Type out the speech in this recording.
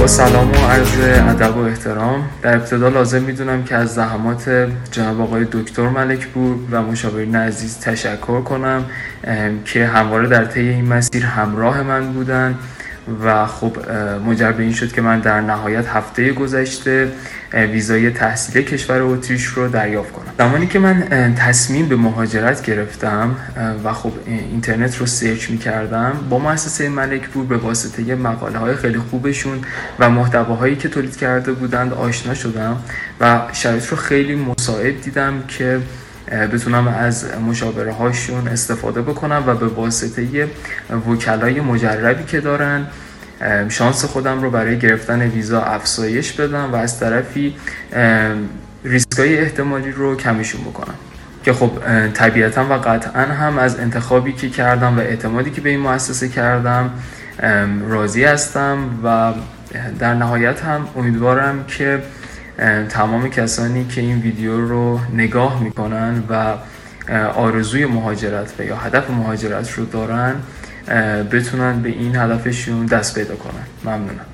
با سلام و عرض ادب و احترام. در ابتدا لازم میدونم که از زحمات جناب آقای دکتر ملکپور و مشاورین عزیز تشکر کنم که همواره در طی این مسیر همراه من بودن و خب منجر به این شد که من در نهایت هفته گذشته ویزای تحصیلی کشور اتریش رو دریافت کنم. زمانی که من تصمیم به مهاجرت گرفتم و خب اینترنت رو سرچ می‌کردم، با مؤسسه ملکپور به واسطه مقاله‌های خیلی خوبشون و محتواهایی که تولید کرده بودند آشنا شدم و شرایط رو خیلی مساعد دیدم که بتونم از مشاوره هاشون استفاده بکنم و به واسطه وکلای مجربی که دارن شانس خودم رو برای گرفتن ویزا افزایش بدم و از طرفی ریسکای احتمالی رو کمشون بکنم که خب طبیعتا و قطعا هم از انتخابی که کردم و اعتمادی که به این مؤسسه کردم راضی هستم و در نهایت هم امیدوارم که تمام کسانی که این ویدیو رو نگاه میکنن و آرزوی مهاجرت و یا هدف مهاجرت رو دارن بتونن به این هدفشون دست پیدا کنن. ممنونم.